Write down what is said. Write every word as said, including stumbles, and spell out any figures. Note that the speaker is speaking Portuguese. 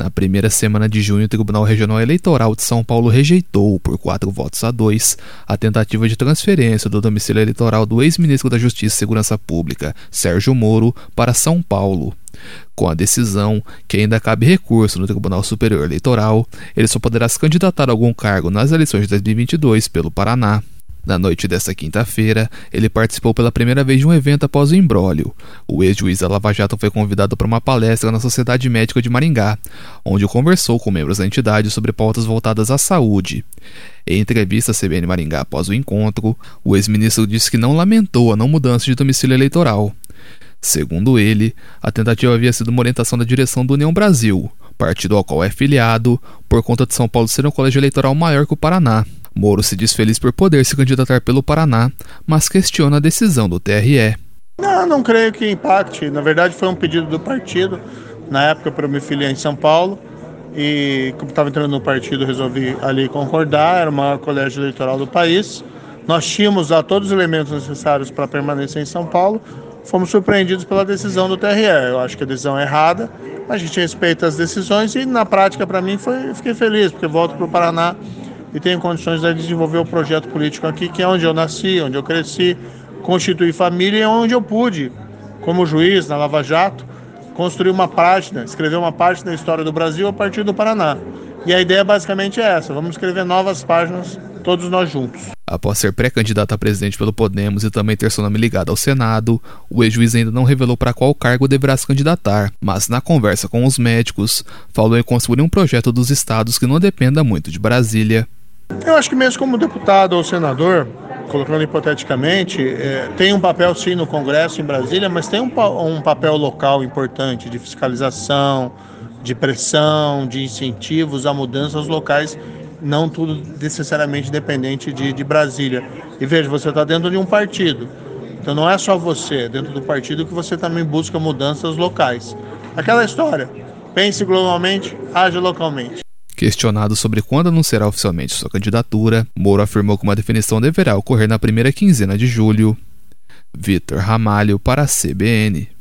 Na primeira semana de junho, o Tribunal Regional Eleitoral de São Paulo rejeitou, por quatro votos a dois, a tentativa de transferência do domicílio eleitoral do ex-ministro da Justiça e Segurança Pública, Sérgio Moro, para São Paulo. Com a decisão, que ainda cabe recurso no Tribunal Superior Eleitoral, ele só poderá se candidatar a algum cargo nas eleições de dois mil e vinte e dois pelo Paraná. Na noite desta quinta-feira, ele participou pela primeira vez de um evento após o imbróglio. O ex-juiz da Lava Jato foi convidado para uma palestra na Sociedade Médica de Maringá, onde conversou com membros da entidade sobre pautas voltadas à saúde. Em entrevista à C B N Maringá após o encontro, o ex-ministro disse que não lamentou a não mudança de domicílio eleitoral. Segundo ele, a tentativa havia sido uma orientação da direção do União Brasil, partido ao qual é filiado, por conta de São Paulo ser um colégio eleitoral maior que o Paraná. Moro se diz feliz por poder se candidatar pelo Paraná, mas questiona a decisão do T R E. Não, não creio que impacte. Na verdade, foi um pedido do partido, na época, para eu me filiar em São Paulo. E como estava entrando no partido, resolvi ali concordar. Era o maior colégio eleitoral do país. Nós tínhamos lá todos os elementos necessários para permanecer em São Paulo. Fomos surpreendidos pela decisão do T R E. Eu acho que a decisão é errada. A gente respeita as decisões e, na prática, para mim, foi, fiquei feliz, porque volto para o Paraná e tenho condições de desenvolver o projeto político aqui, que é onde eu nasci, onde eu cresci, constituir família e onde eu pude, como juiz na Lava Jato, construir uma página, escrever uma página da história do Brasil a partir do Paraná. E a ideia basicamente é essa, vamos escrever novas páginas, todos nós juntos. Após ser pré-candidato a presidente pelo Podemos e também ter seu nome ligado ao Senado, o ex-juiz ainda não revelou para qual cargo deverá se candidatar, mas na conversa com os médicos, falou em construir um projeto dos estados que não dependa muito de Brasília. Eu acho que mesmo como deputado ou senador, colocando hipoteticamente, é, tem um papel sim no Congresso em Brasília, mas tem um, um papel local importante de fiscalização, de pressão, de incentivos a mudanças locais, não tudo necessariamente dependente de, de Brasília. E veja, você está dentro de um partido, então não é só você, dentro do partido que você também busca mudanças locais. Aquela história, pense globalmente, age localmente. Questionado sobre quando anunciará oficialmente sua candidatura, Moro afirmou que uma definição deverá ocorrer na primeira quinzena de julho. Vitor Ramalho para a C B N.